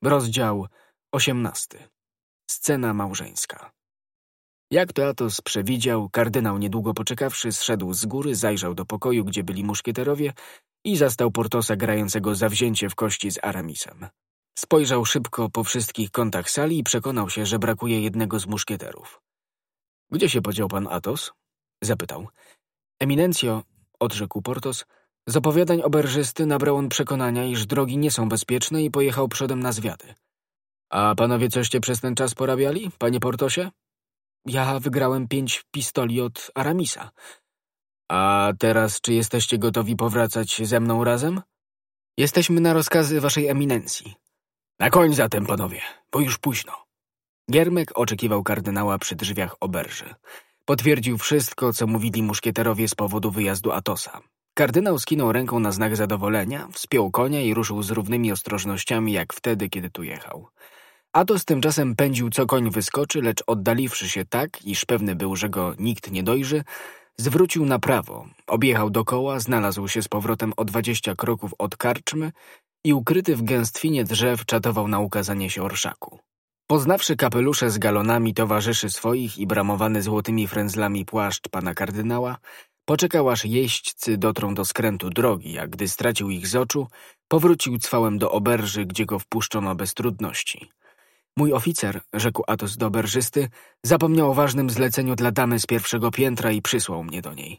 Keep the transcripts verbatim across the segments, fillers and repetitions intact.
Rozdział osiemnasty. Scena małżeńska. Jak to Athos przewidział, kardynał niedługo poczekawszy zszedł z góry, zajrzał do pokoju, gdzie byli muszkieterowie i zastał Portosa grającego zawzięcie w kości z Aramisem. Spojrzał szybko po wszystkich kątach sali i przekonał się, że brakuje jednego z muszkieterów. — Gdzie się podział pan Athos? — zapytał. — Eminencjo — odrzekł Portos — z opowiadań oberżysty nabrał on przekonania, iż drogi nie są bezpieczne i pojechał przodem na zwiady. — A panowie coście przez ten czas porabiali, panie Portosie? — Ja wygrałem pięć pistoli od Aramisa. — A teraz czy jesteście gotowi powracać ze mną razem? — Jesteśmy na rozkazy waszej eminencji. — Na koń zatem, panowie, bo już późno. Giermek oczekiwał kardynała przy drzwiach oberży. Potwierdził wszystko, co mówili muszkieterowie z powodu wyjazdu Athosa. Kardynał skinął ręką na znak zadowolenia, wspiął konia i ruszył z równymi ostrożnościami, jak wtedy, kiedy tu jechał. Athos tymczasem pędził, co koń wyskoczy, lecz oddaliwszy się tak, iż pewny był, że go nikt nie dojrzy, zwrócił na prawo, objechał dokoła, znalazł się z powrotem o dwadzieścia kroków od karczmy i ukryty w gęstwinie drzew czatował na ukazanie się orszaku. Poznawszy kapelusze z galonami towarzyszy swoich i bramowany złotymi frędzlami płaszcz pana kardynała, poczekał, aż jeźdźcy dotrą do skrętu drogi, a gdy stracił ich z oczu, powrócił cwałem do oberży, gdzie go wpuszczono bez trudności. Mój oficer, rzekł Athos do oberżysty, zapomniał o ważnym zleceniu dla damy z pierwszego piętra i przysłał mnie do niej.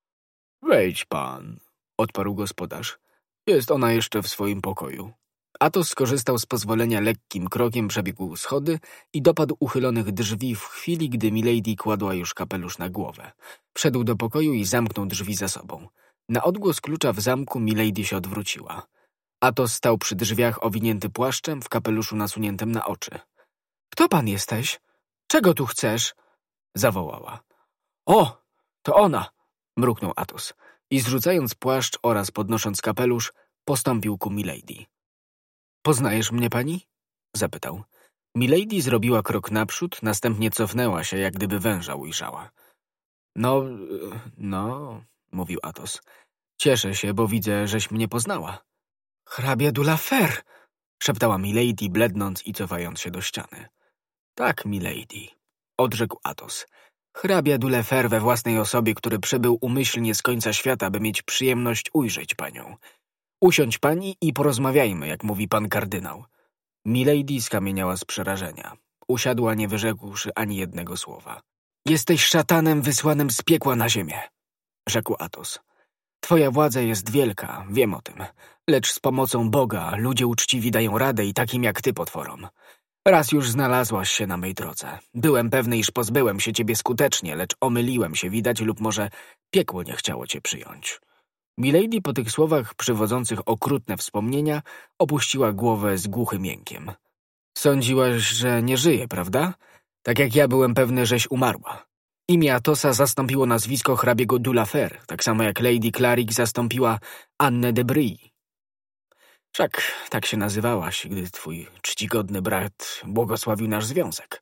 Wejdź pan, odparł gospodarz. Jest ona jeszcze w swoim pokoju. Athos skorzystał z pozwolenia lekkim krokiem, przebiegł schody i dopadł uchylonych drzwi w chwili, gdy milady kładła już kapelusz na głowę. Wszedł do pokoju i zamknął drzwi za sobą. Na odgłos klucza w zamku milady się odwróciła. Athos stał przy drzwiach owinięty płaszczem, w kapeluszu nasuniętym na oczy. — Kto pan jesteś? Czego tu chcesz? — zawołała. — O, to ona! — mruknął Athos i zrzucając płaszcz oraz podnosząc kapelusz, postąpił ku milady. — Poznajesz mnie pani? — zapytał. Milady zrobiła krok naprzód, następnie cofnęła się, jak gdyby węża ujrzała. — No, no — mówił Athos. — Cieszę się, bo widzę, żeś mnie poznała. — Hrabia de la Fère! — szeptała milady, blednąc i cofając się do ściany. — Tak, milady — odrzekł Athos. — Hrabia de la Fère we własnej osobie, który przybył umyślnie z końca świata, by mieć przyjemność ujrzeć panią. Usiądź pani i porozmawiajmy, jak mówi pan kardynał. Milady skamieniała z przerażenia. Usiadła, nie wyrzekłszy ani jednego słowa. — Jesteś szatanem wysłanym z piekła na ziemię — rzekł Athos. Twoja władza jest wielka, wiem o tym, lecz z pomocą Boga ludzie uczciwi dają radę i takim jak ty potworom. Raz już znalazłaś się na mej drodze. Byłem pewny, iż pozbyłem się ciebie skutecznie, lecz omyliłem się widać lub może piekło nie chciało cię przyjąć. Milady po tych słowach przywodzących okrutne wspomnienia opuściła głowę z głuchym jękiem. Sądziłaś, że nie żyje, prawda? Tak jak ja byłem pewny, żeś umarła. Imię Athosa zastąpiło nazwisko hrabiego de la Fère, tak samo jak Lady Clarick zastąpiła Annę de Brie. Wszak tak się nazywałaś, gdy twój czcigodny brat błogosławił nasz związek.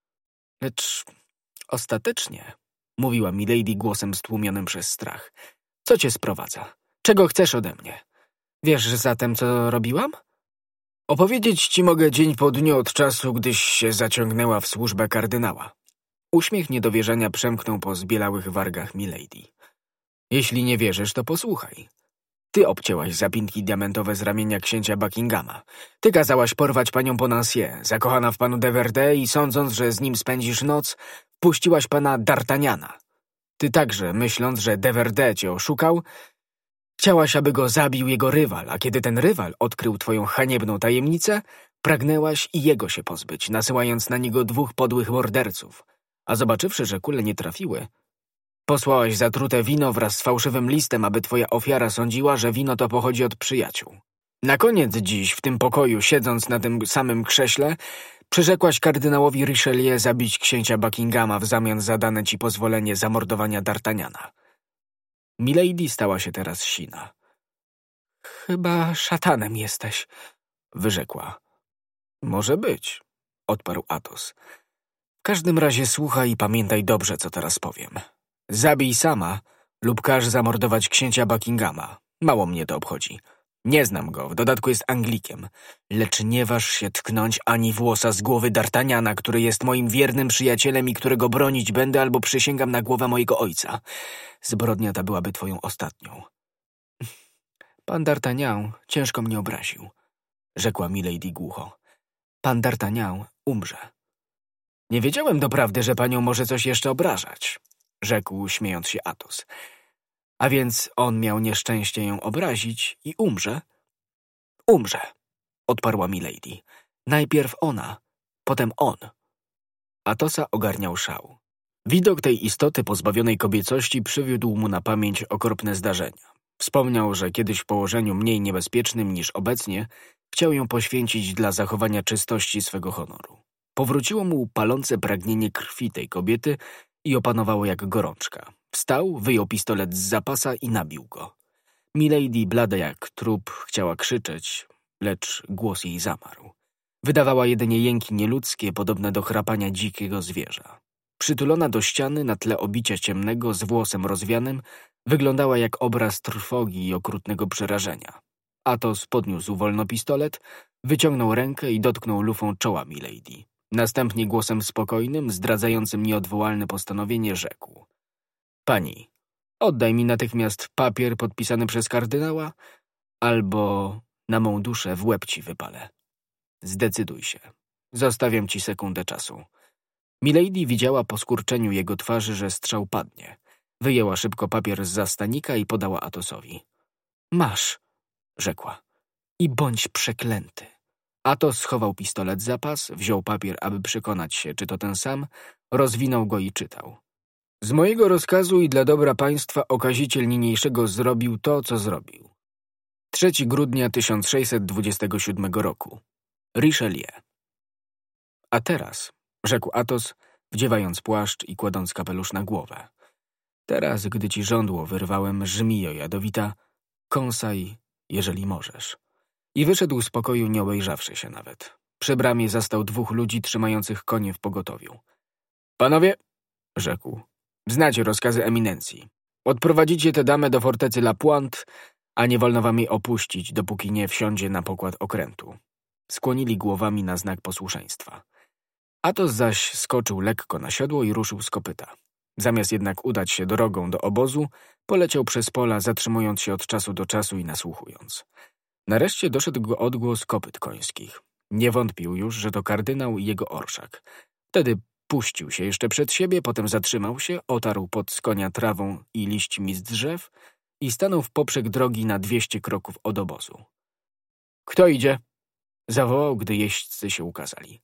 Lecz ostatecznie, mówiła milady głosem stłumionym przez strach, co cię sprowadza? Czego chcesz ode mnie? Wiesz zatem, co robiłam? Opowiedzieć ci mogę dzień po dniu od czasu, gdyś się zaciągnęła w służbę kardynała. Uśmiech niedowierzania przemknął po zbielałych wargach milady. Jeśli nie wierzysz, to posłuchaj. Ty obcięłaś zapinki diamentowe z ramienia księcia Buckinghama. Ty kazałaś porwać panią Bonacieux, zakochana w panu de Verdun i sądząc, że z nim spędzisz noc, wpuściłaś pana D'Artagnana. Ty także, myśląc, że de Verdun cię oszukał, chciałaś, aby go zabił jego rywal, a kiedy ten rywal odkrył twoją haniebną tajemnicę, pragnęłaś i jego się pozbyć, nasyłając na niego dwóch podłych morderców. A zobaczywszy, że kule nie trafiły, posłałaś zatrute wino wraz z fałszywym listem, aby twoja ofiara sądziła, że wino to pochodzi od przyjaciół. Na koniec dziś, w tym pokoju, siedząc na tym samym krześle, przyrzekłaś kardynałowi Richelieu zabić księcia Buckinghama w zamian za dane ci pozwolenie zamordowania D'Artagnana. Milady stała się teraz sina. — Chyba szatanem jesteś — wyrzekła. — Może być — odparł Athos. — W każdym razie słuchaj i pamiętaj dobrze, co teraz powiem. Zabij sama lub każ zamordować księcia Buckinghama. Mało mnie to obchodzi. Nie znam go, w dodatku jest Anglikiem. Lecz nie waż się tknąć ani włosa z głowy D'Artagnana, który jest moim wiernym przyjacielem i którego bronić będę, albo przysięgam na głowę mojego ojca. Zbrodnia ta byłaby twoją ostatnią. Pan D'Artagnan ciężko mnie obraził, rzekła milady głucho. Pan D'Artagnan umrze. Nie wiedziałem doprawdy, że panią może coś jeszcze obrażać, rzekł, śmiejąc się Athos. A więc on miał nieszczęście ją obrazić i umrze? Umrze, odparła milady. Najpierw ona, potem on. Athosa ogarniał szał. Widok tej istoty pozbawionej kobiecości przywiódł mu na pamięć okropne zdarzenia. Wspomniał, że kiedyś w położeniu mniej niebezpiecznym niż obecnie chciał ją poświęcić dla zachowania czystości swego honoru. Powróciło mu palące pragnienie krwi tej kobiety i opanowało jak gorączka. Wstał, wyjął pistolet z zapasa i nabił go. Milady, blada jak trup, chciała krzyczeć, lecz głos jej zamarł. Wydawała jedynie jęki nieludzkie, podobne do chrapania dzikiego zwierza. Przytulona do ściany na tle obicia ciemnego z włosem rozwianym, wyglądała jak obraz trwogi i okrutnego przerażenia. Athos podniósł wolno pistolet, wyciągnął rękę i dotknął lufą czoła milady. Następnie głosem spokojnym, zdradzającym nieodwołalne postanowienie, rzekł: Pani, oddaj mi natychmiast papier podpisany przez kardynała, albo na mą duszę w łeb ci wypalę. Zdecyduj się. Zostawiam ci sekundę czasu. Milady widziała po skurczeniu jego twarzy, że strzał padnie. Wyjęła szybko papier z zastanika i podała Athosowi. Masz, rzekła, i bądź przeklęty. Athos schował pistolet za pas, wziął papier, aby przekonać się, czy to ten sam, rozwinął go i czytał. Z mojego rozkazu i dla dobra państwa okaziciel niniejszego zrobił to, co zrobił. trzeciego grudnia tysiąc sześćset dwudziestego siódmego roku. Richelieu. A teraz, rzekł Athos, wdziewając płaszcz i kładąc kapelusz na głowę. Teraz, gdy ci żądło wyrwałem, żmijo jadowita, kąsaj, jeżeli możesz. I wyszedł z pokoju, nie obejrzawszy się nawet. Przy bramie zastał dwóch ludzi trzymających konie w pogotowiu. Panowie, rzekł, znacie rozkazy eminencji. Odprowadzicie tę damę do fortecy La Pointe, a nie wolno wam jej opuścić, dopóki nie wsiądzie na pokład okrętu. Skłonili głowami na znak posłuszeństwa. Athos zaś skoczył lekko na siodło i ruszył z kopyta. Zamiast jednak udać się drogą do obozu, poleciał przez pola, zatrzymując się od czasu do czasu i nasłuchując. Nareszcie doszedł go odgłos kopyt końskich. Nie wątpił już, że to kardynał i jego orszak. Wtedy puścił się jeszcze przed siebie, potem zatrzymał się, otarł pod z konia trawą i liśćmi z drzew i stanął w poprzek drogi na dwieście kroków od obozu. Kto idzie? Zawołał, gdy jeźdźcy się ukazali.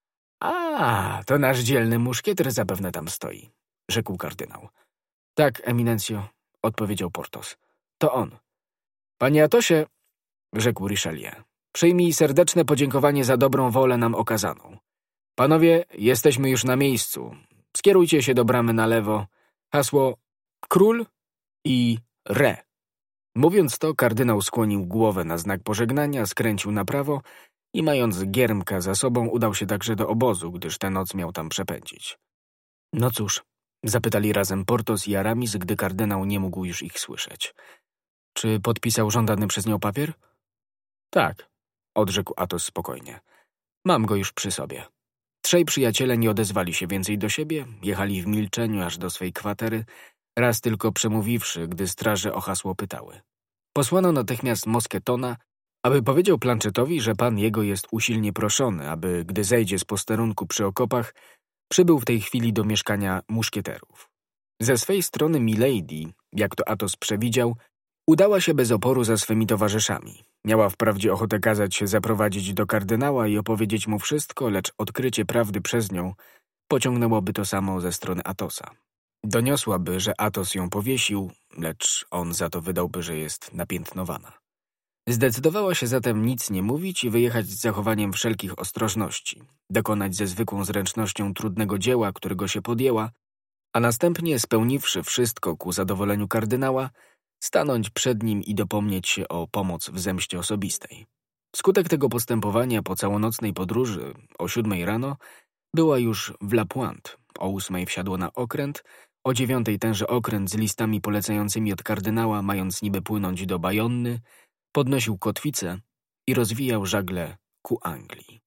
A, to nasz dzielny muszkieter zapewne tam stoi, rzekł kardynał. Tak, eminencjo, odpowiedział Porthos. To on. Panie Athosie, rzekł Richelieu, przyjmij serdeczne podziękowanie za dobrą wolę nam okazaną. Panowie, jesteśmy już na miejscu. Skierujcie się do bramy na lewo. Hasło król i re. Mówiąc to, kardynał skłonił głowę na znak pożegnania, skręcił na prawo i mając Giermka za sobą udał się także do obozu, gdyż tę noc miał tam przepędzić. No cóż, zapytali razem Porthos i Aramis, gdy kardynał nie mógł już ich słyszeć. Czy podpisał żądany przez nią papier? Tak, odrzekł Athos spokojnie. Mam go już przy sobie. Trzej przyjaciele nie odezwali się więcej do siebie, jechali w milczeniu aż do swej kwatery, raz tylko przemówiwszy, gdy straże o hasło pytały. Posłano natychmiast Mosketona, aby powiedział Planchetowi, że pan jego jest usilnie proszony, aby, gdy zejdzie z posterunku przy okopach, przybył w tej chwili do mieszkania muszkieterów. Ze swej strony milady, jak to Athos przewidział, udała się bez oporu za swymi towarzyszami. Miała wprawdzie ochotę kazać się zaprowadzić do kardynała i opowiedzieć mu wszystko, lecz odkrycie prawdy przez nią pociągnęłoby to samo ze strony Athosa. Doniosłaby, że Athos ją powiesił, lecz on za to wydałby, że jest napiętnowana. Zdecydowała się zatem nic nie mówić i wyjechać z zachowaniem wszelkich ostrożności, dokonać ze zwykłą zręcznością trudnego dzieła, którego się podjęła, a następnie, spełniwszy wszystko ku zadowoleniu kardynała, stanąć przed nim i dopomnieć się o pomoc w zemście osobistej. Skutek tego postępowania po całonocnej podróży o siódmej rano była już w La Pointe, o ósmej wsiadło na okręt, o dziewiątej tenże okręt z listami polecającymi od kardynała, mając niby płynąć do Bayonny, Podnosił kotwicę i rozwijał żagle ku Anglii.